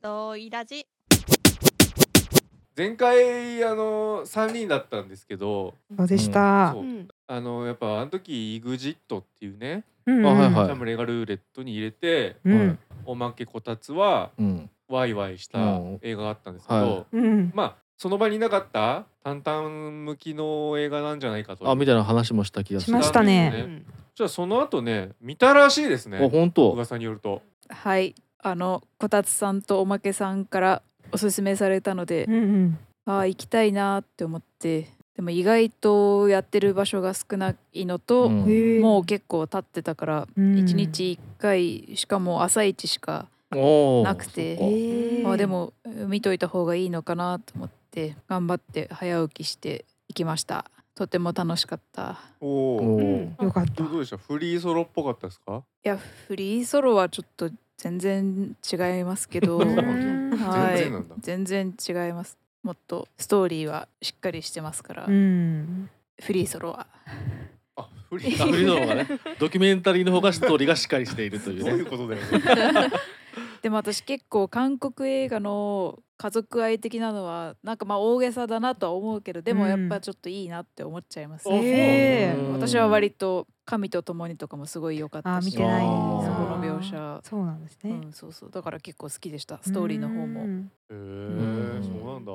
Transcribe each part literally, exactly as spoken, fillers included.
といラジ。 前回あのさんにんだったんですけど、 そうでした。 そうあのやっぱあの時 イグジット っていうね、 うんうんあ、はいうんはい、チャムレガルーレットに入れて、 うんおまけこたつはうんワイワイした映画があったんですけど、 はいうんまあその場になかった淡々向きの映画なんじゃないかとあみたいな話もした気がする。 しましたねしたんですよね。じゃあその後ね見たらしいですね、 あ本当。 噂によると。 はい、あのこたつさんとおまけさんからおすすめされたので、 うんうんあー行きたいなって思って、でも意外とやってる場所が少ないのと、 うんへーもう結構経ってたからうんいちにちいっかいしかも朝一しかおーなくて、 そっかへーまあでも見といた方がいいのかなと思って頑張って早起きして行きました。とても楽しかった。 おおお。 ーよかった。 どうでした？フリーソロっぽかったですか？ いやフリーソロはちょっと全然違いますけど、 うんはい、 全然なんだ全然違います。もっとストーリーはしっかりしてますから、 うんフリーソロは。 あ、フリーあフリーの方がね、ドキュメンタリーの方がストーリーがしっかりしているというね。 そういうことだよね。 でも私結構韓国映画の家族愛的なのはなんかまあ大げさだなとは思うけど、でもやっぱちょっといいなって思っちゃいますあ、 ね。 そうへーうん私は割と神と共にとかもすごい良かったし、 あ見てないあそーこの描写、 そうなんですね。 うん、そうそうだから結構好きでした。ストーリーの方も。 うんへえ、 うんそうなんだ。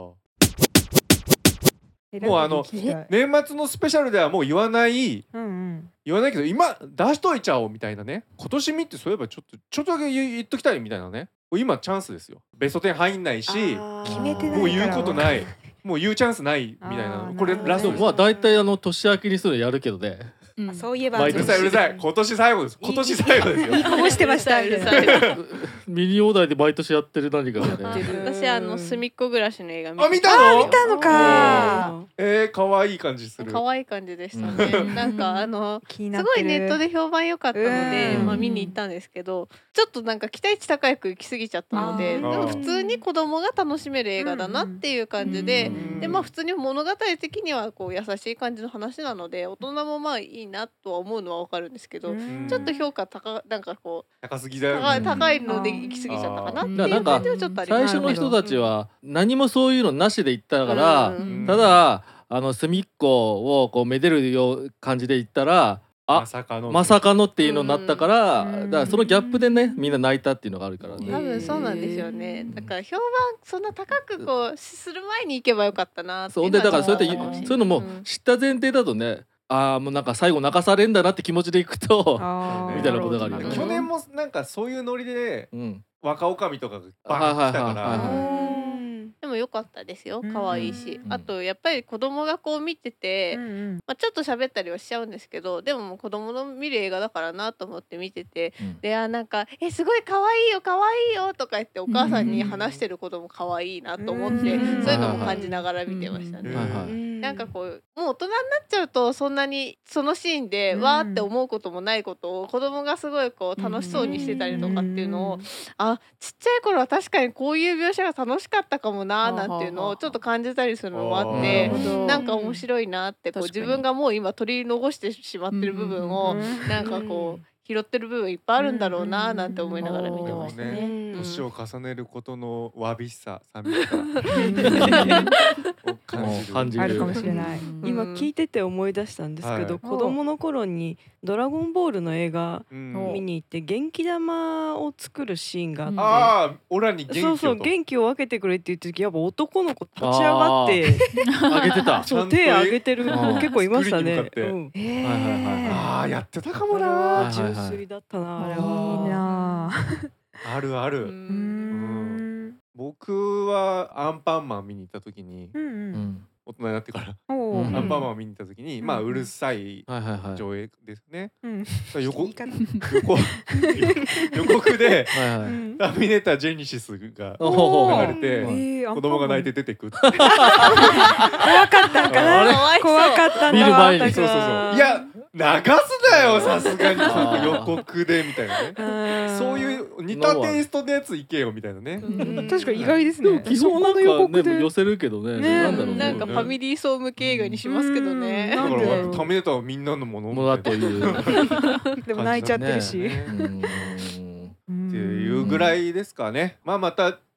えもうあの聞きたい年末のスペシャルではもう言わないうんうん言わないけど今出しといちゃおうみたいなね。今年見ってそういえばちょっとちょっとだけ言言っときたいみたいなね。今チャンスですよ。ベストじゅう入んないし、 決めてないからもう言うことない。もう言うチャンスないみたいあな。 ーこれなるほどでもラストです。 まあ大体あの年明けにするのやるけどね。 うんそういえば毎うるさいうるさい。今年最後です。今年最後ですよ。 こぼしてましたみたいな。 ミニオーダーで毎年やってる何かがね。 私あの隅っこ暮らしの映画見あ、見てたの？ 見たのか。 えー、可愛い感じする。 可愛い感じでしたうね。なんかあの気になってる。 すごいネットで評判良かったので、 うんまあ見に行ったんですけど、ちょっとなんか期待値高く行き過ぎちゃったので、 あーでも普通に子供が楽しめる映画だなっていう感じで、 うんでまあ普通に物語的にはこう優しい感じの話なので、大人もまあいいなとは思うのはわかるんですけど、 うんちょっと評価高なんかこう高すぎだよ高いね。 高いので行き過ぎちゃったかなっていうだからなんか感じはちょっとあります。 最初の人たちは何もそういうのなしで行ったから、 うんただあの隅っこをこうめでるよう感じで行ったら、あまさかのまさかのっていうのになったから、 うんだからそのギャップでねみんな泣いたっていうのがあるからね。 多分そうなんですよね。だから評判そんな高くこうする前に行けばよかったなっていそうでだからそうやってのは思しそういうのもん知った前提だとね、ああもうなんか最後泣かされんだなって気持ちでいくと、 あーみたいなことがあるよね去年もなんかそういうノリでうん、 若女将とかがバーン来たかはいはいはいはいら。 うんでも良かったですよ。可愛いし、 うんあとやっぱり子供がこう見てて、 うんうんまあ、ちょっと喋ったりはしちゃうんですけど、でももう子供の見る映画だからなと思って見てて、 うんであなんか「えすごい可愛いよ可愛いよ」とか言ってお母さんに話してる子供可愛いなと思って、 うんそういうのも感じながら見てましたね。 うんはいはいなんかこうもう大人になっちゃうとそんなにそのシーンでうんわーって思うこともないことを子供がすごいこう楽しそうにしてたりとかっていうのを、あちっちゃい頃は確かにこういう描写が楽しかったかもなーなんていうのをちょっと感じたりするのもあっあてー、 なんか面白いなってこう確かに自分がもう今取り残してしまってる部分をなんかこう拾ってる部分いっぱいあるんだろうなーなんて思いながら見てましたね。 ね年を重ねることのわびしさ、寂しさを感じる。 感じるあるかもしれない。 うん今聞いてて思い出したんですけど、 はい子供の頃に「ドラゴンボール」の映画うん見に行って元気玉を作るシーンがあって、 ああ、オラに元気をと。 そうそう元気を分けてくれって言った時やっぱ男の子立ち上がってあげてた。 そう手挙げてる子結構いましたあーね。 作りにうんへーはいはいはいああ、やってたかもあれな。 は純粋だったなあれいいは。 なあ。 あるある。 うーん僕はアンパンマン見に行った時に、 うんううんん大人になってからおーうんアンパンマンを見に行った時に、まあうんうるさいはいはいはい。 上映ですね。 うん横言い方横予告ではいはい。 うんターミネータージェネシスがおー流れてえー子供が泣いて出てくって。 怖かったんかあれな怖かったんだわ見る前にあんたそうそうそう。いや流すなよさすがになんか予告でみたいなね。 うんそういう似たテイストのやついけよみたいなね。 うん確かに意外ですね。 でも基本なんそこの予か告でね寄せるけどね。 ねなんだろうね。 なんかファミリー層向け映画にしますけどね。 うんだからなんでだろうターミネーターはみんなのものものだという。 でも泣いちゃってるし。 うんっていうぐらいですかね。まあまた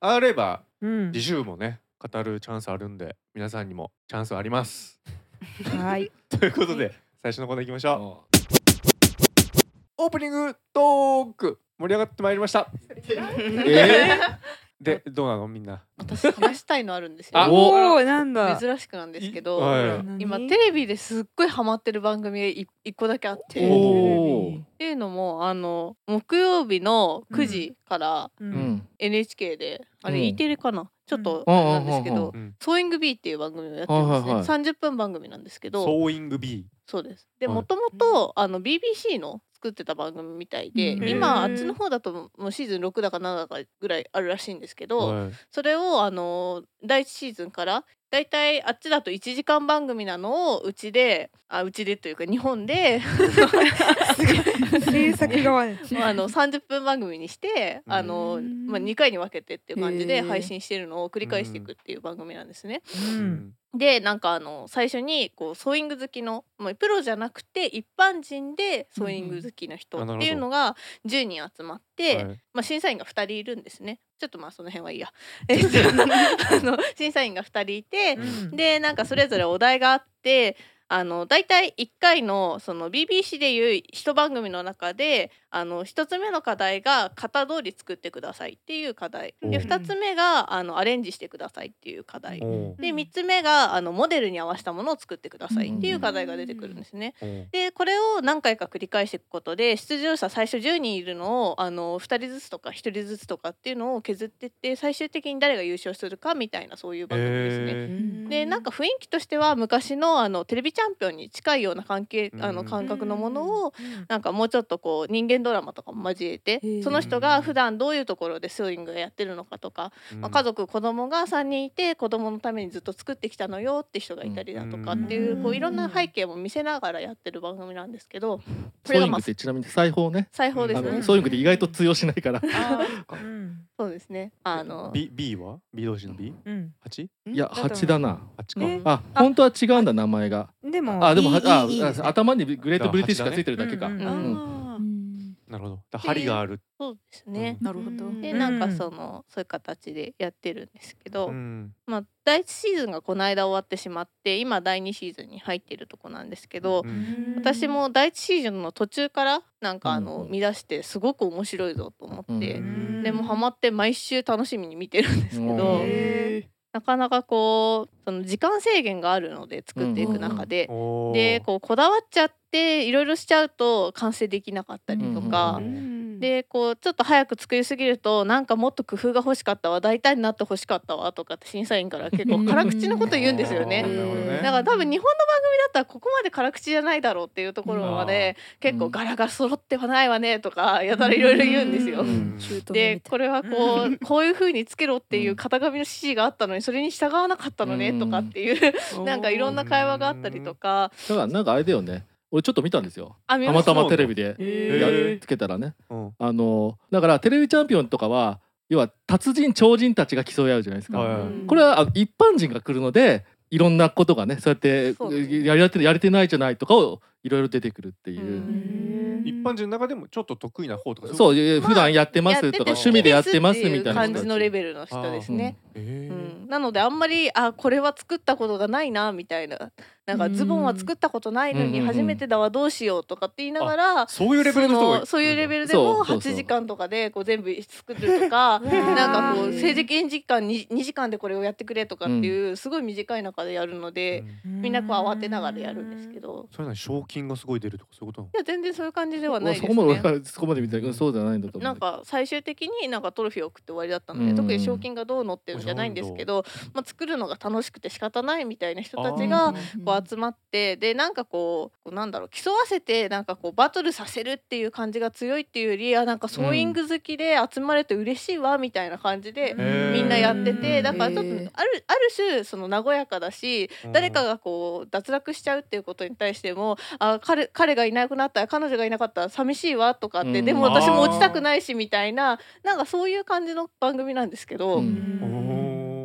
あればうん次週もね語るチャンスあるんで皆さんにもチャンスありますはいということで最初のコーナー行きましょう。オープニングトーク盛り上がってまいりました。 えでどうなのみんな。 私話したいのあるんですあよ。 おおなんだ珍しくなんですけど、 はい今テレビですっごいハマってる番組がい一個だけあって、 ー、 っおーていうのもあの木曜日のくじからううんんエヌエイチケーで、あれうん E テレかな、ちょっとうんあれなんですけど、 うんソーイング ビー っていう番組をやってるんですね、 はいはいはいさんじゅっぷん番組なんですけど、 ソーイング B。 そうです。ではいもともとあの ビービーシー の作ってた番組みたいで、 うん今あへーっちの方だともうシーズンろくだかななだかぐらいあるらしいんですけど、 はいそれをあのだいいちシーズンからだいたいあっちだといちじかん番組なのをうちであうちでというか日本で制作側ねあのさんじゅっぷん番組にしてあの、 うんまあ、にかいに分けてっていう感じへーで配信してるのを繰り返していくっていう番組なんですね。 ううんんでなんかあの最初にこうソーイング好きの、まあ、プロじゃなくて一般人でソーイング好きの人うんうんっていうのがじゅうにん集まって、 はいまあ、審査員がふたりいるんですね。ちょっとまあその辺はいいや。えっとあの審査員がふたりいて、 うんでなんかそれぞれお題があってあのだいたいいっかいのその ビービーシー でいう一番組の中であのひとつめの課題が型通り作ってくださいっていう課題でおふたつめがあのアレンジしてくださいっていう課題おーでみっつめがあのモデルに合わせたものを作ってくださいっていう課題が出てくるんですね。 おーでこれを何回か繰り返していくことで出場者最初じゅうにんいるのをあのふたりずつとかひとりずつとかっていうのを削っていって最終的に誰が優勝するかみたいなそういう番組ですね。 へーでなんか雰囲気としては昔のあのテレビチャンピオンに近いような関係あうんの感覚のものをなんかもうちょっとこう人間ドラマとかも交えてーその人が普段どういうところでソーイングをやってるのかとか、まあ、家族子供がさんにんいて子供のためにずっと作ってきたのよって人がいたりだとかっていううんこういろんな背景も見せながらやってる番組なんですけど、こソーイングれがまあってちなみに裁縫ねあ裁縫ですね。 のソーイングって意外と通用しないからうんそうですね。あの B, B は B 同士の B？ うんはち？ いやはちだなはちか。 ねあ本当は違うんだ名前がでもあでもはいあいいいいですね頭にグレートブリティッシュがついてるだけかうんうんあーうんなるほど。だ針がある。 そうですね。 なるほど。 でうんなんかそのそういう形でやってるんですけど、 うんまあだいいちシーズンがこの間終わってしまって今だいにシーズンに入っているとこなんですけど、 うん私もだいいちシーズンの途中からなんかあの、 うん見出してすごく面白いぞと思って、 うんでもハマって毎週楽しみに見てるんですけうんど、 へなかなかこうその時間制限があるので作っていく中で、 おーでこうこだわっちゃっていろいろしちゃうと完成できなかったりとか。 うんでこうちょっと早く作りすぎるとなんかもっと工夫が欲しかったわ大胆になって欲しかったわとかって審査員から結構辛口のこと言うんですよねあー。なるほどねだから多分日本の番組だったらここまで辛口じゃないだろうっていうところまで結構柄が揃ってはないわねとかやたらいろいろ言うんですよ。 うんでこれはこううこういう風につけろっていう型紙の指示があったのにそれに従わなかったのねとかっていうなんかいろんな会話があったりとかだからなんかあれだよね俺ちょっと見たんですよあ見ましたたまたまテレビでへやーっつけたらねうんあのだからテレビチャンピオンとかは要は達人超人たちが競い合うじゃないですか、 はいはいうんこれはあ一般人が来るのでいろんなことがねそうやってそうですねやれてやれてないじゃないとかをいろいろ出てくるっていう、 うん一般人の中でもちょっと得意な方とかそうういや普段やってますとか趣味でやってますみたいな感じのレベベルの人ですね。 へうーん、なのであんまりあこれは作ったことがないなみたいななんかズボンは作ったことないのにうんうんうん初めてだわどうしようとかって言いながら、 そういうレベルの人がそのそういうレベルでもそうそうそうはちじかんとかでこう全部作るとかなんかこう政治演時間ににじかんでこれをやってくれとかっていうすごい短い中でやるので、 うんみんなこう慌てながらやるんですけど、 それなに賞金がすごい出るとかそういうことなのいや全然そういう感じではないですそこまでね。 俺はそこまで見たけどそうじゃないんだと思うなんか最終的になんかトロフィーを送って終わりだったので、 うん特に賞金がどうのっていうのじゃないんですけど、まあ、作るのが楽しくて仕方ないみたいな人たちがこう集まってでなんかこうこうなんだろう競わせてなんかこうバトルさせるっていう感じが強いっていうよりはなんかソーイング好きで集まれて嬉しいわみたいな感じでへーみんなやっててだからちょっとあへーるある種その和やかだし誰かがこう脱落しちゃうっていうことに対してもあ彼彼がいなくなったら彼女がいなかったら寂しいわとかって、 うんでも私も落ちたくないしみたいななんかそういう感じの番組なんですけど、 うんおー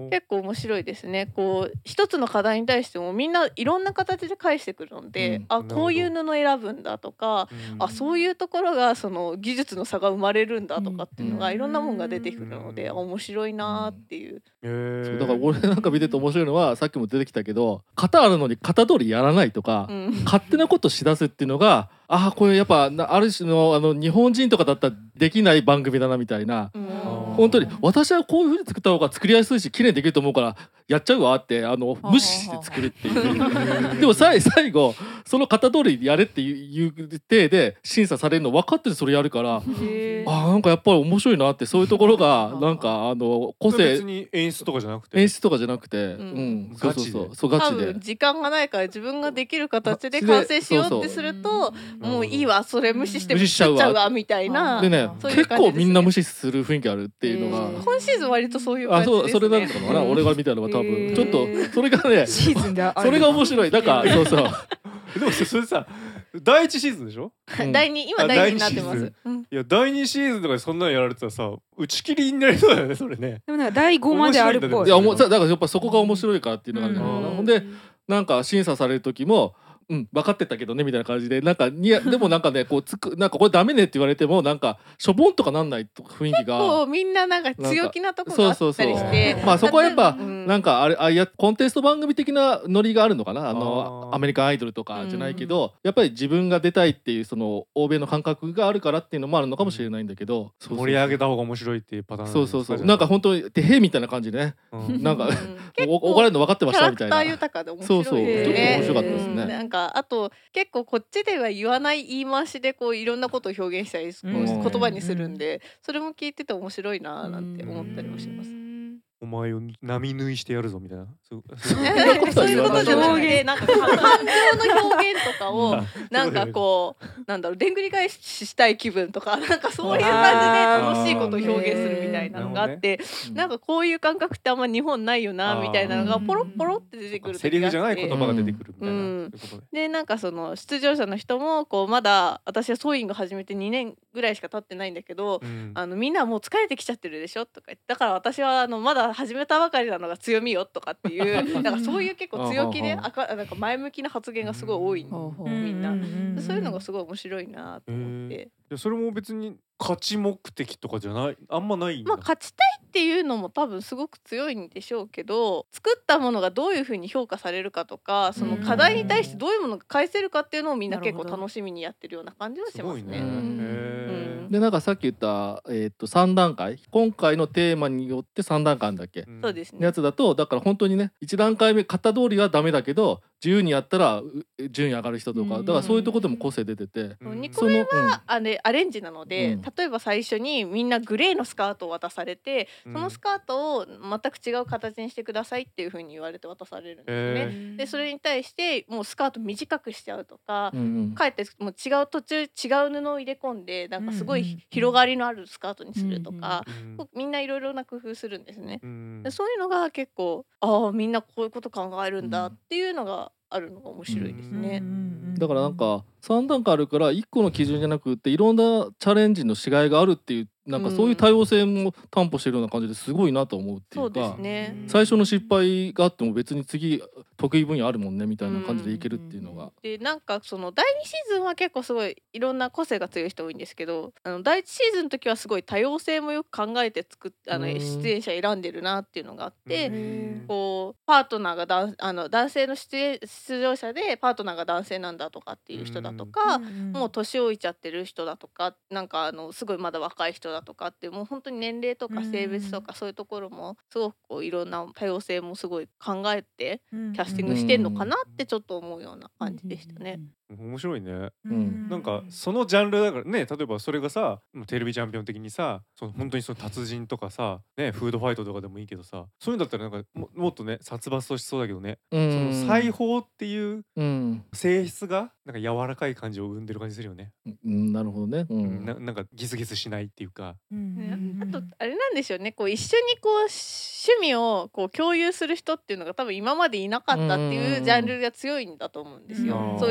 結構面白いですね。こう一つの課題に対してもみんないろんな形で返してくるので、 うんあなるほどこういう布選ぶんだとか、 うんあそういうところがその技術の差が生まれるんだとかっていうのがうんいろんなもんが出てくるので、 うんあ面白いなっていう。 へーそうだから俺なんか見てて面白いのはさっきも出てきたけど型あるのに型通りやらないとか、 うん勝手なことしだすっていうのがああこれやっぱなある種のあの日本人とかだったらできない番組だなみたいな。 うん本当に私はこういう風に作った方が作りやすいし綺麗にできると思うからやっちゃうわってあの無視して作るっていうでも最最後その型通りやれっていう体で審査されるの分かっててそれやるからへーあなんかやっぱり面白いなってそういうところがなんかあの個性それ別に演出とかじゃなくて演出とかじゃなくて、ううんん、そうそうそうそうガ多チで分時間がないから自分ができる形で完成しようってするともういいわそれ無視して無視しちゃうわ作っわみたいな。 でねそういう結感じですね構みんな無視する雰囲気あるっていうのが、 うん今シーズン割とそういうあ感じですね。 そうそれなんだろうな、 うん俺が見たのは多分、 へーちょっとそれがねシーズンであるそれが面白いなんかそうそうでもそれさだいいちシーズンでしょ。 うん第二今あ第二になってま第二シーズす。うんいやだいにシーズンとかでそんなのやられてたらさ打ち切りになりそうだよねそれね。 でもなんかだいごまであるっぽい。 いやもうだからやっぱそこが面白いからっていうのがあるんだろうな、 うんほんでなんか審査される時もうん分かってたけどねみたいな感じでなんかにやでもなんかねこうつくなんかこれダメねって言われてもなんかしょぼんとかなんないと雰囲気がこうみんななんか強気なところがあったりして、 まあそこはやっぱうんなんかあれあいやコンテスト番組的なノリがあるのかなあのあーアメリカンアイドルとかじゃないけど、やっぱり自分が出たいっていうその欧米の感覚があるからっていうのもあるのかもしれないんだけど、そうそう盛り上げた方が面白いっていうパターンそうそうそうなんか本当にてへみたいな感じでねうんなんかうん結お構怒られるの分かってまキャラクタしたみたいなー豊かで面白いですね。 そうそうちょっと面白かったですねうんなんかあと結構こっちでは言わない言い回しでこういろんなことを表現したりこううん言葉にするんで、それも聞いてて面白いななんて思ったりもします。 お前を波縫いしてやるぞみたいなそうそういうことじゃなく表てなんか感情の表現とかをなんかこうなんだろうでんぐり返ししたい気分とかなんかそういう感じで楽しいことを表現するみたいなのがあってなんかこういう感覚ってあんま日本ないよなみたいなのがポロッポロって出てくるセリフじゃない言と葉が出てくるみたいな、 うんそういうことねでなんかその出場者の人もこうまだ私はソーイング始めてにねんぐらいしか経ってないんだけど、 うんあのみんなもう疲れてきちゃってるでしょとか言ってだから私はあのまだ始めたばかりなのが強みよとかっていうなんかそういう結構強気であかなんか前向きな発言がすごい多いほうほうみんなうそういうのがすごい面白いなと思って、 いやそれも別に勝ち目的とかじゃないあんまないんだ、 まあ勝ちたいっていうのも多分すごく強いんでしょうけど作ったものがどういうふうに評価されるかとかその課題に対してどういうものが返せるかっていうのをみんな結構楽しみにやってるような感じはしますね。 すごいねへうんーでなんかさっき言った、えー、とさん段階今回のテーマによってさん段階あるんだっけ、 うんそうですねやつだとだから本当にねいち段階目型通りはダメだけど自由にやったらう順位上がる人とかうんだからそういうところでも個性出てて、 うんにこその、うんあれアレンジなので、 うん例えば最初にみんなグレーのスカートを渡されて、 うんそのスカートを全く違う形にしてくださいっていう風に言われて渡されるんですね。 へでそれに対してもうスカート短くしちゃうとか、 うんうんかえってもう違う途中違う布を入れ込んでなんかすごいうんうんうん広がりのあるスカートにするとか、 うんみんないろいろな工夫するんですね。 うんでそういうのが結構ああみんなこういうこと考えるんだっていうのがあるのが面白いですね。 だからなんかさん段階あるからいっこの基準じゃなくっていろんなチャレンジのしがいがあるっていうなんかそういう多様性も担保してるような感じですごいなと思うっていそううでかすね。 最初の失敗があっても別に次得意分野あるもんねみたいな感じでいけるっていうのが、 でなんかそのだいにシーズンは結構すごいいろんな個性が強い人多いんですけどあのだいいちシーズンの時はすごい多様性もよく考えて作っあのうん出演者選んでるなっていうのがあって、 うんこうパートナーがだんあの男性の出演出場者でパートナーが男性なんだとかっていう人だとか、もう年老いちゃってる人だとかなんかあのすごいまだ若い人だとかってもう本当に年齢とか性別とかそういうところもすごくこういろんな多様性もすごい考えてキキャスティングしてんのかなってちょっと思うような感じでしたね。 面白いね。 うんなんかそのジャンルだからね例えばそれがさテレビチャンピオン的にさその本当にその達人とかさ、ね、フードファイトとかでもいいけどさそういうんだったらなんかももっとね殺伐としそうだけどね、 うんその裁縫っていううん性質がなんか柔らかい感じを生んでる感じするよね、 うんなるほどね、ううんんななんかギスギスしないっていうか、 ねあとあれなんでしょうねこう一緒にこう趣味をこう共有する人っていうのが多分今までいなかったっていうジャンルが強いんだと思うんですよ。 うんそういうこう個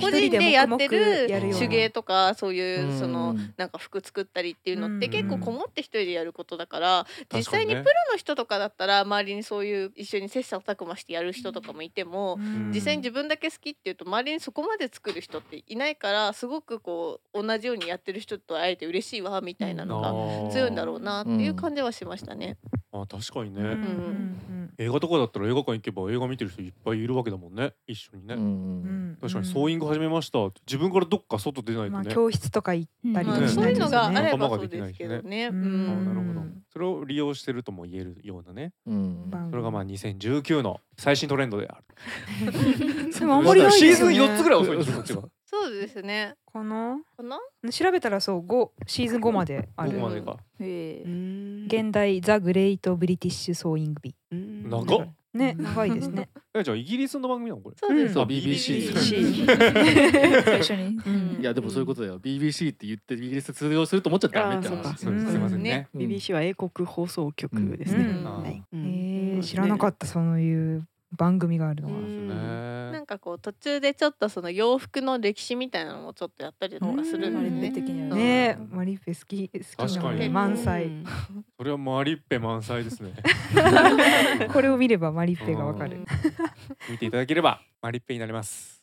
個人でやってるやるような手芸とかそういううんそのなんか服作ったりっていうのってうん結構こもって一人でやることだから実際にプロ確かの人とかだったら周りにそういう一緒に切磋琢磨してやる人とかもいてもうん実際に自分だけ好きっていうと周りにそこまで作る人っていないからすごくこう同じようにやってる人と会えて嬉しいわみたいなのがが強いんだろうなっていう感じはしましたね。 あ確かにね、 うんうん映画とかだったら映画館行けば映画見てる人いっぱいいるわけだもんね一緒にね、 うんうん確かにソーイング始めましたって自分からどっか外出ないとまあね、 教室とか行ったりまあ、 とかしそうないいうですよねのがあれば仲間そうですができないしねけどね。ううんあなるほどうんそれを利用してるとも言えるようなねうん番組それがまあにせんじゅうきゅうの最新トレンドであるでもあんまりないシーズンですよねよっつぐらい遅いんですよこっちがそうですね。 かなかな？ 調べたらそうごシーズンごまであるここまでかへえ現代ザ・グレイト・ブリティッシュ・ソーイングビ長っね長いですねえじゃあイギリスの番組なのこれそうです。 そうあビービーシービービーシー最初にうんいやでもそういうことだよ ビービーシー って言ってイギリス通用すると思っちゃダメってあーそうか話そうですすいませんねねうんビービーシー は英国放送局ですね。 うんはいえうんー知らなかったそういう番組があるのはうんなんかこう途中でちょっとその洋服の歴史みたいなのもちょっとやったりとかするうんのでね。 マリッペ的にはねマリッペ好き好きなの確かにで満載うんそれはマリッペ満載ですねこれを見ればマリッペがわかる見ていただければマリッペになります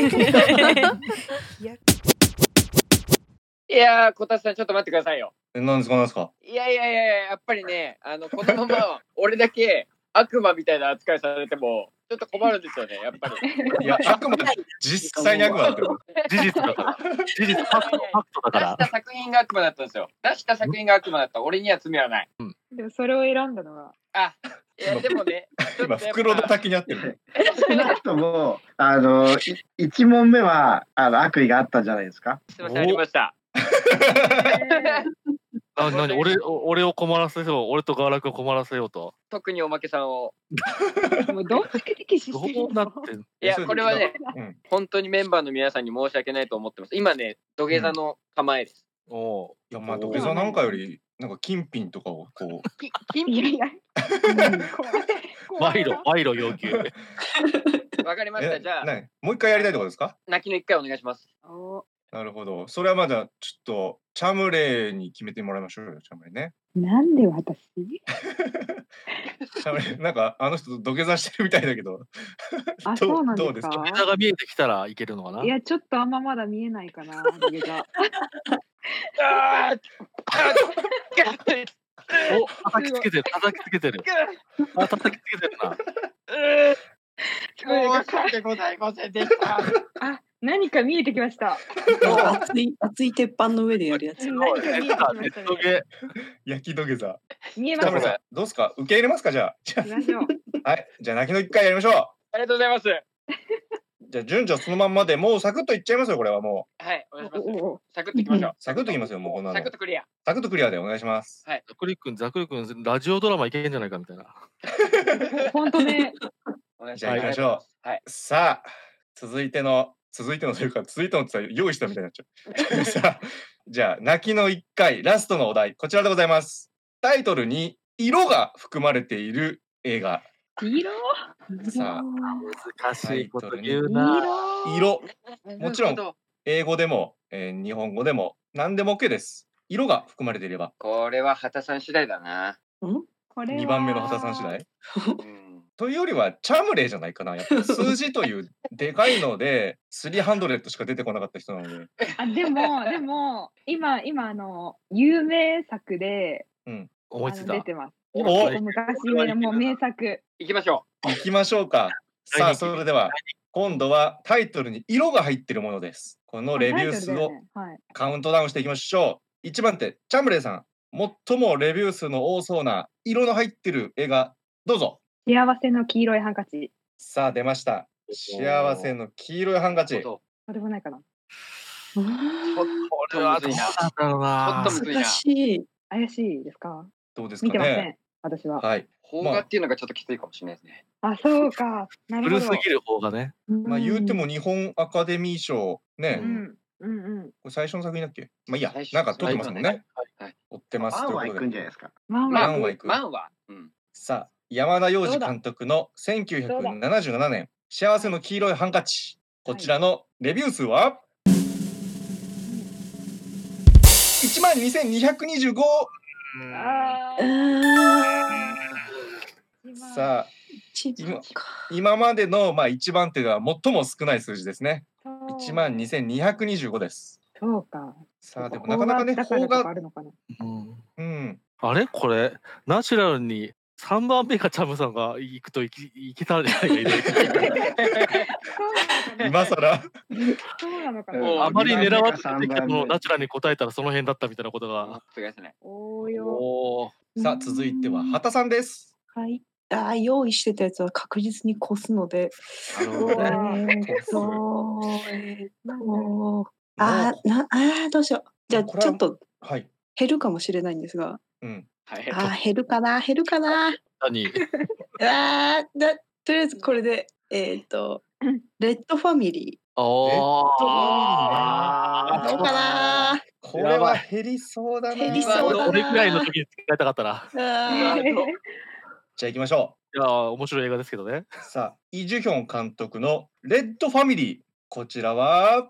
いやいやー、こたつさん、ちょっと待ってくださいよ。 えなんですかなんですかいやいやいやいや、やっぱりね、あの、このまま俺だけ悪魔みたいな扱いされても、ちょっと困るんですよね、やっぱり。 いや、悪魔、実際に悪魔だってる。 事実だから事実ファクトファクトだか出らした作品が悪魔だったんですよ。出した作品が悪魔だった。俺には罪はない。 でもそれを選んだのがあ、いや、でもね、 今、袋の滝にあってる。 少なくとも、あの、い一問目は、あの、悪意があったんじゃないですか。 すいません、ありました。 あ何俺俺を困らせよう俺とガーラクを困らせようと特におまけさんを。 もうどんだけ敵視どしてるうなってんいや、これはね、 うん本当にメンバーの皆さんに申し訳ないと思ってます。今ね、土下座の構えです。 おいや、まあ、土下座なんかより、なんか金品とかをこう、 き金いやいや賄賂賄賂要求わかりました。 え、 じゃあ、 何もう一回やりたいとこですか？ 泣きの一回お願いします。 おなるほど。それはまだちょっとチャムレイに決めてもらいましょうよ、チャムレイね。 なんで私チャムレイ、なんかあの人土下座してるみたいだけど。 あ、 どそうなんどうですすか？ でか土下座が見えてきたらいけるのかないやちょっとあんままだ見えないかな土下座あーお叩きつけてる叩きつけてるあ叩きつけてるな申し訳ございませんでした。 あ、何か見えてきました熱い熱い鉄板の上でやるやつ。 何か見えてきまネしたねットゲ焼き土下座。 見えましたチャムレイさん、どうですか？受け入れますか？じゃあ。じゃ行きましょうあ、はい。じゃあ泣きの一回やりましょう。 ありがとうございます。 じゃあ順序そのまんまでもうサクッといっちゃいますよ、これはもはい、お願いします。 おおおサクッといきましょう。 う。サクッといきますよ、もうこんなの。 サクッとクリア。 サクッとクリアでお願いします。 はい。 ザクリ君ザクリ君ラジオドラマいけんじゃないかみたいな本当ねお願いしじゃあます。 行きましょう。はい。 う。さあ、続いての、続いてのというか、続いてのって言ったら用意したみたいになっちゃう。さあ、じゃあ、泣きの一回、ラストのお題、こちらでございます。タイトルに色が含まれている映画。 色さあ、 難しいこと言うな色色、もちろんなるほど英語でも、えー日本語でも、何でも OK です。色が含まれていれば。 これは畑さん次第だな。 これはにばんめの畑さん次第。 うん。 というよりは、チャムレイじゃないかな。やっぱ数字というでかいので、さんびゃくしか出てこなかった人なので。 あでもでも今今あの有名作で思いついたあの出てますお結構昔有名なもう名作行きましょ行きましょうか。さあ、それでは、今度はタイトルに色が入っているものです。このレビュー数をはいカウントダウンしていきましょう。いちばん手、チャムレイさん。最もレビュー数の多そうな色の入ってる映画、どうぞ。 幸せの黄色いハンカチさあ、出ました。幸せの黄色いハンカう。 チ。 ちょあでもないかなこれはどうなんだろうなちょっとむずいな難。しい。 怪しいですかどうですか見てませんね。 私ははい。 邦画っていうのがちょっときついかもしれないですね。 あそうかなるほど古すぎる方がねまあ、言うても日本アカデミー賞、ね、こうんうんうんれ最初の作品だっけ？まあいいや最、初なんか撮ってますもんね。 はいはい。 撮ってます。 ワンは行くということで。 んじゃないですか。 まあまあマンは行くマンは。うん。 さあ、山田洋次監督のせんきゅうひゃくななじゅうななねん、幸せの黄色いハンカチ。 こちらのレビュー数は、いちまんにせんにひゃくにじゅうご。さあ今、今までのまあ一番手では最も少ない数字ですね。いちまんにせんにひゃくにじゅうごです。 そうか。 さあでもなかなかね、 邦邦画画あるのかな。 うんうんあれこれナチュラルにさんばんめがチャムさんが行くといきいけたんじゃないか今更そうなのかうんな。 あまり狙われてさんきたばんめのをナチュラルに答えたらその辺だったみたいなことが。 そうですね。 おーよ。 おーさあ続いては畑さんです。 はい。あー用意してたやつは確実に越すので。 なるほどね。 えーっと、えーっと、 もあーなあーどうしよう。じゃあこれはちょっとはい。 減るかもしれないんですが。 うん。 はい。 あー減るかな減るかな。 何あーだとりあえずこれでえーっとレッドファミリおあーどうかな。 これは減りそうだな。 減りそうだな。 これくらいの時に使いたかったな。 あーじゃあ行きましょいやー面白い映画ですけどね。 う。さあイ・ジュヒョン監督のレッドファミリー、こちらは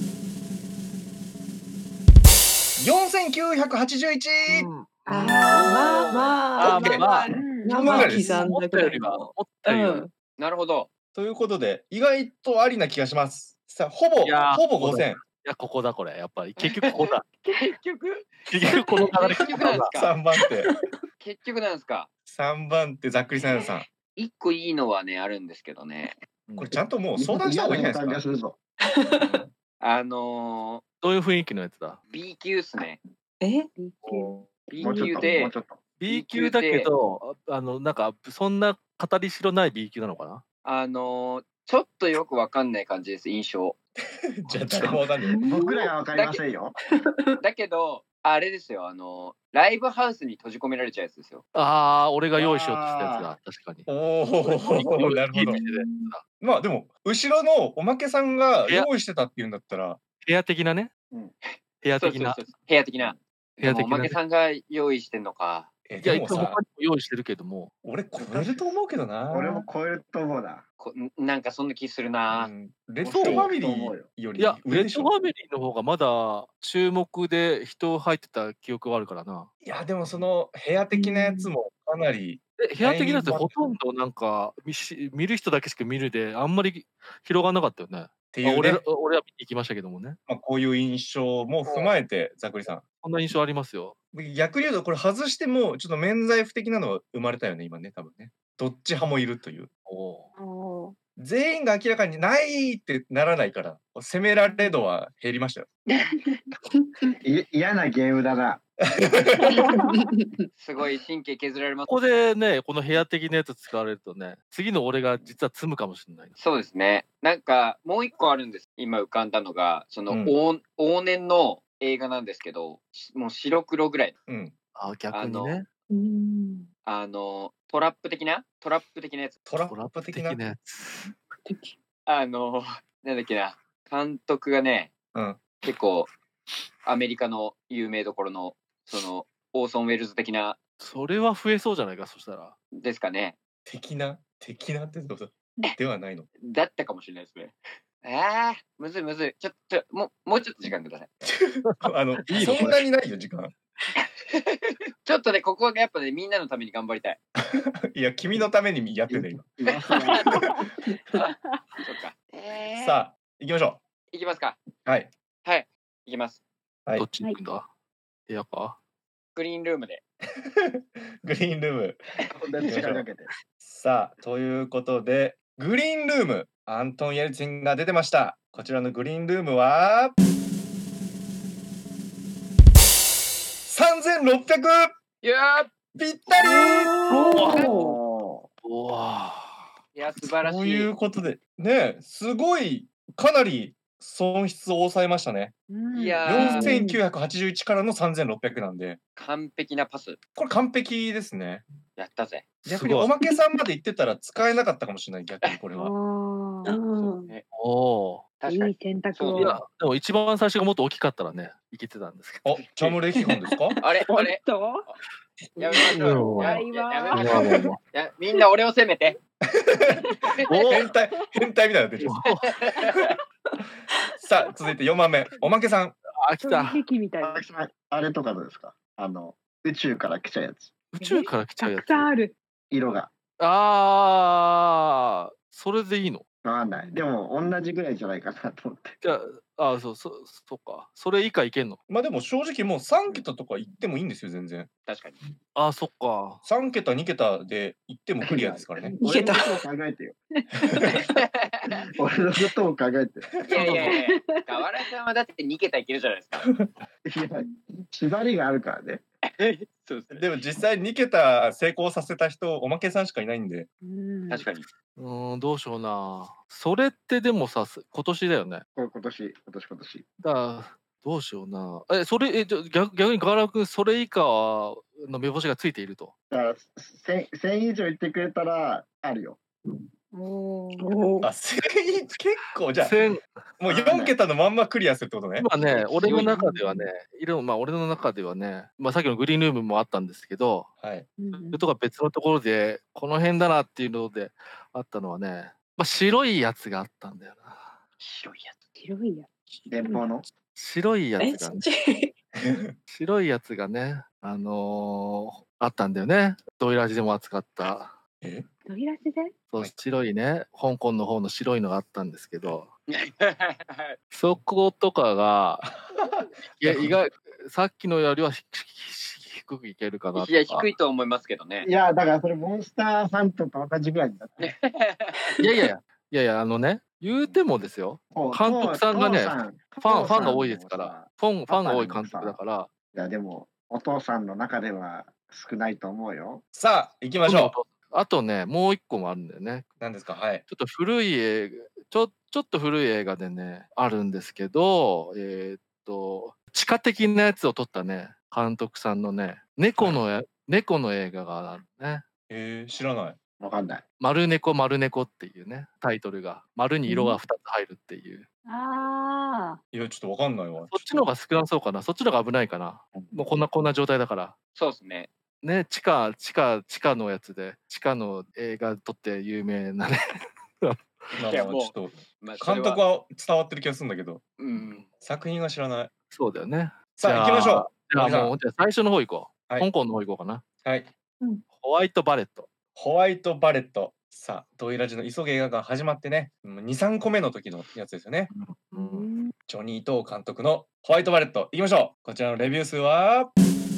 よんせんきゅうひゃくはちじゅういち。 あーまあまあオッケーまあうんまあまあ刻んだ思ったぐらいよりはの。 思ったよりはうんなるほど。 ということで意外とありな気がします。さあほぼいやーほぼごせん。 いやここだこれやっぱり結局ここだ。 結局結局この流れ結局なんですか。 さんばん手。 結局なんですか。 さんばん手ざっくりさんさん。 一個いいのはねあるんですけどね。 これちゃんともう相談した方がいいんじゃないですか。 あのどういう雰囲気のやつだ。 ー、B 級っすね。 え B 級で B 級だけどあのなんかそんな語りしろない B 級なのかな。 あのー、ちょっとよくわかんない感じです印象。 じゃあ誰もわかんない。 僕らがわかりませんよ。 だけどあれですよ、あのー、ライブハウスに閉じ込められちゃうやつですよ。 ああ俺が用意しようとしたやつだ確かに。 おおなるほど。まあでも後ろのおまけさんが用意してたっていうんだったら部屋的なね。 うん部屋的な。 そうそうそう部屋的な。 部屋的なねでもおまけさんが用意してんのか。 えいやでもさ一応他にも用意してるけども。 俺超えると思うけどな。 俺も超えると思うな。 こなんかそんな気するな。 レッドファミリーよりいやレッ上でしょ。 ドファミリーの方がまだ注目で人入ってた記憶はあるからな。 いやでもその部屋的なやつもかなりえ部屋的なやつほとんどなんか見し見る人だけしか見るであんまり広がんなかったよね。っていうね俺ら俺は見に行きましたけどもね。 まあこういう印象も踏まえてざっくりさん。 こんな印象ありますよ。 逆に言うとこれ外してもちょっと免罪符的なのは生まれたよね今ね多分ね。どっち派もいるという。 お全員が明らかにないってならないから責められ度は減りましたよ。 い嫌なゲームだな。 すごい神経削られます。 ここでねこの部屋的なやつ使われるとね次の俺が実は積むかもしれない。 そうですね。なんかもう一個あるんです。今浮かんだのがその、 うん往往年の映画なんですけど、しもう白黒ぐらい。 うん。 あ逆にね。 うんあのトラップ的なトラップ的なやつ。 トラップ的な。 的なやつ。 あのなんだっけな監督がねうん。 結構アメリカの有名どころのそのオーソン・ウェルズ的なそれは増えそうじゃないかそしたら。 ですかね。 的な的なってことではないの。 だったかもしれないですね。ああむずいむずい。ちょっともうもうちょっと時間ください。 あのいいのそんなにないよ時間。 ちょっとねここがやっぱねみんなのために頑張りたい。 いや君のためにやってる今。 そうか。えー、 さあ行きましょいきますか。 う。はい。 はいいきます。 はいどっち行くんだ。部屋か。 グリーンルームで。 グリーンルーム。 こんなに力かけて。 さあということでグリーンルームアントン・エルツィンが出てました。こちらのグリーンルームはさんぜんろっぴゃくいやーぴったり。 おうわいや素晴らしい。 ということでねすごいかなり損失を抑えましたね。 いやよんせんきゅうひゃくはちじゅういちからのさんぜんろっぴゃくなんで完璧なパスこれ完璧ですね。 やったぜ。 逆におまけさんまで言ってたら使えなかったかもしれない逆にこれは。 うんおお。 確かにいい選択そうを。 いやでも一番最初がもっと大きかったらねいけてたんですけど。 あチャムレヒホンですか？ あれあれとやめましょう。やいわやめましょう。いやみんな俺を責めて。 変態変態みたいになってる。さあ続いてよんばんめおまけさん。 あ、来た。 壁みたいな。 あれとかどうですか？あの宇宙から来ちゃうやつ。 宇宙から来ちゃうやつ。 たくさんある。 色が。 ああ、それでいいの？ わかんない。でも同じぐらいじゃないかなと思って。 じゃあ、あ、そうそうそうか。それ以下いけんの？ まあでも正直もうさん桁とか言ってもいいんですよ全然。 確かに。 あ、そっか。 さん桁に桁で言ってもクリアですからね。 俺のことを考えてよ。俺のことを考えて。 いやいやいや。河原さんはだってに桁いけるじゃないですか。 いや縛りがあるからね。 そうですね。でも実際に桁成功させた人おまけさんしかいないんで。 確かに。 うーん、どうしような。それってでもさ、す今年だよね。 これ今年今年今年。 だからどうしような。え、それえじゃ逆逆に河原君それ以下の目星がついていると。 だから千千以上言ってくれたらあるよ。 おあ、千結構じゃあ千もうよん桁のまんまクリアするってことね。 今ね、俺の中ではね、いろまあ俺の中ではね、まあさっきのグリーンルームもあったんですけど、 はい。 それとか別のところでこの辺だなっていうのであったのはね、まあ白いやつがあったんだよな。 白いやつ。 白いや電報の。 白いやえ、 つがね、 そっち。 白いやつがね、あのーあったんだよね。ドイラジでも扱った。 え？ つ。どいらしで？ そう白いね、香港の方の白いのがあったんですけど、そことかがいや意外さっきのよりはひひ低くいけるかなとか。 いや低いと思いますけどねい。やだからそれモンスターハントと同じぐらいになって。 いやいやいやいやいやあのね言うてもですよ。監督さんがねファンファンが多いですから、ファンファンが多い監督だから。 いやでもお父さんの中では少ないと思うよ。 さあ行きましょう。 あとねもう一個もあるんだよね。 何ですか？はい。 ちょっと古い映画ちょちょっと古い映画でねあるんですけど、えーっと地下的なやつを撮ったね監督さんのね猫の、はい、猫の映画があるね。 えー、知らない。 わかんない。 丸猫丸猫っていうねタイトルが丸に色がふたつ入るっていう。 ああ。 いやちょっとわかんないわ。 そっちの方が少なそうかな。そっちの方が危ないかな。もうこんなこんな状態だから。 そうですね。 ね地下地下地下のやつで地下の映画撮って有名なね。 まあまあちょっと監督は伝わってる気がするんだけど、 うん、 作品は知らない。 そうだよね。 さあ行きましょう。 じゃあもうじゃあ最初の方行こう。 はい、 香港の方行こうかな。 はい、 うん。 ホワイトバレット。 ホワイトバレット。さあドイラジの急げ映画が始まってね、に、さんこめの時のやつですよね。 うん、 ジョニー・トー監督のホワイトバレット行きましょう。こちらのレビュー数は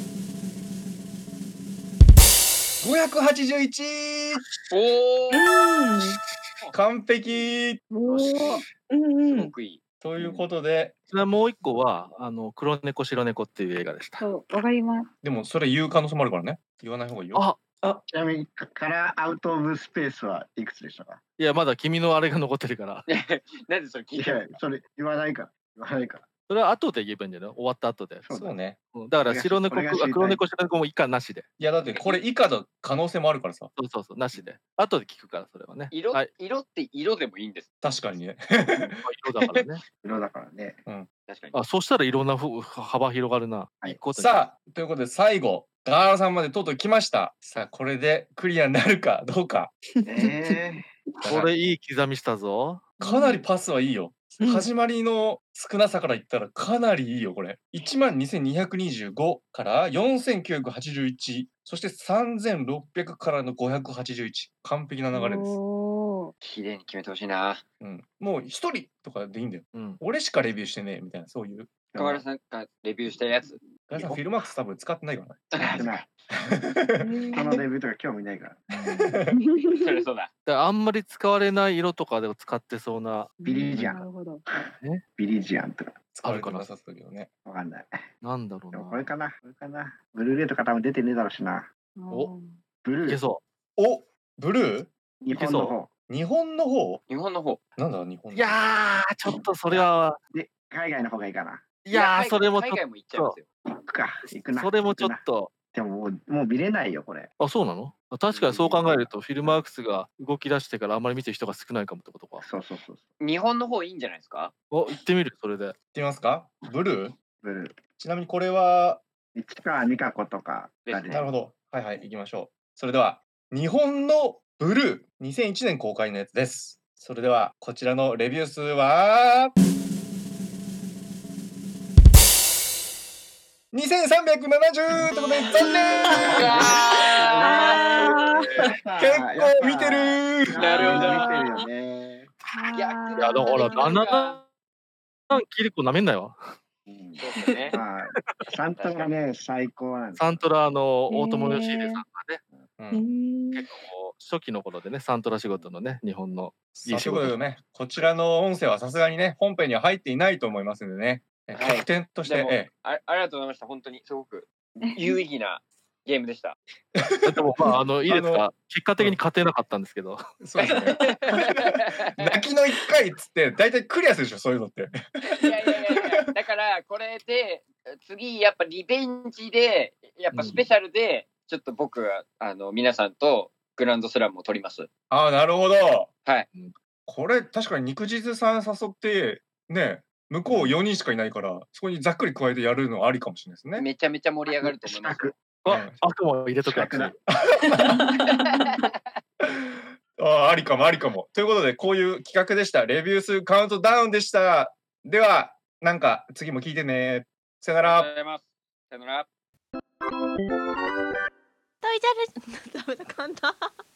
ごひゃくはちじゅういち。 おー完璧。 おお。 うんうん。すごくいい。 ということで、 それはもう一個はあの黒猫白猫っていう映画でした。 そうわかります。 でもそれ言う可能性もあるからね。言わない方がいいよ。 あ、 あちなみにカラーアウトオブスペースはいくつでしたか？ いやまだ君のあれが残ってるから。 なんでそれ聞いてる？ それ言わないから言わないから。 それは後で言えばいいんじゃない？終わった後で。 そうね。 だから白猫黒猫白猫も以下なしで。 いやだってこれ以下の可能性もあるからさ。 そうそうそうなしで。後で聞くからそれはね。 色、はい、色って色でもいいんです。 確かにね。 色だからね。 色だからね。 うん。 確かに。 あそしたらいろんな幅広がるな。 はい、さあということで最後ガーラさんまでとうとう来ました。さあこれでクリアになるかどうか。 えー、これいい刻みしたぞ。 かなりパスはいいよ。うん、始まりの少なさから言ったらかなりいいよこれ。いちまんにせんにひゃくにじゅうごからよんせんきゅうひゃくはちじゅういち、そしてさんぜんろっぴゃくからのごひゃくはちじゅういち。完璧な流れです。 綺麗に決めてほしいな。 うん。もう一人とかでいいんだよ。 うん、 俺しかレビューしてねえみたいなそういう。 河原さんがレビューしたやつ。 河原さんフィルマークス多分使ってないからね。このレビューとか興味ないから。 それそうだ。 だあんまり使われない色とかで使ってそうな。 ビリジアン。 なるほど。 ね。ビリジアンとか。 使われてなさそうだけどね。 わかんない。 なんだろうな。 これかな。これかな。ブルーレイとか多分出てねえだろうしな。 お。 ブルー。 いけそう。 お。ブルー。 日本の方。 日本の方。 日本の方。 なんだ日本。 いやーちょっとそれは。 で海外の方がいいかな。 いやーそれもちょっと。 海外も行っちゃいますよ。 行くか。行くな。 それもちょっと。 でももうもう見れないよこれ。 あそうなの？確かにそう考えるとフィルマークスが動き出してからあんまり見てる人が少ないかもってことか。 そうそうそう。 日本の方いいんじゃないですか？ お行ってみるそれで。行ってみますか？ブルー？ ブルー。 ちなみにこれは市川美香子とかが出てなるほど。はいはい、行きましょう。それでは、日本のブルー、にせんいちねん公開のやつです。それでは、こちらのレビュー数は、にせんさんびゃくななじゅうということで、残念結構見てるなるほど。 見てるよね。 いやだからななさんキリコなめんなよ。 そうですね。 まあ、サントラね、最高なんです。 サントラの大友義秀さんがね、 うん結構初期の頃でね、サントラ仕事のね、日本のいさあい仕事ということでね、こちらの音声はさすがにね、本編には入っていないと思いますのでね、えはい特典として、 でもええあありがとうございました。本当にすごく有意義なゲームでした。 でもまああのいいですあか、結果的に勝てなかったんですけど。 そうですね。泣きの一回っつって大体クリアするでしょ、そういうのって。 いやいやいやいや、だからこれで次やっぱリベンジでやっぱスペシャルでちょっと僕はあの皆さんとグランドスラムを取ります。 ああ、なるほど。 はい。 これ確かに肉汁さん誘ってね、向こうよにんしかいないから、そこにざっくり加えてやるのありかもしれないですね。 めちゃめちゃ盛り上がると思いますよ。 あ、悪魔を入れとくやつ。 ああ、ありかもありかも。ということで、こういう企画でした。レビュー数カウントダウンでした。では、なんか次も聞いてね。さよなら。 ありがとうございます。さよなら。 トイジャルダメだ噛んだ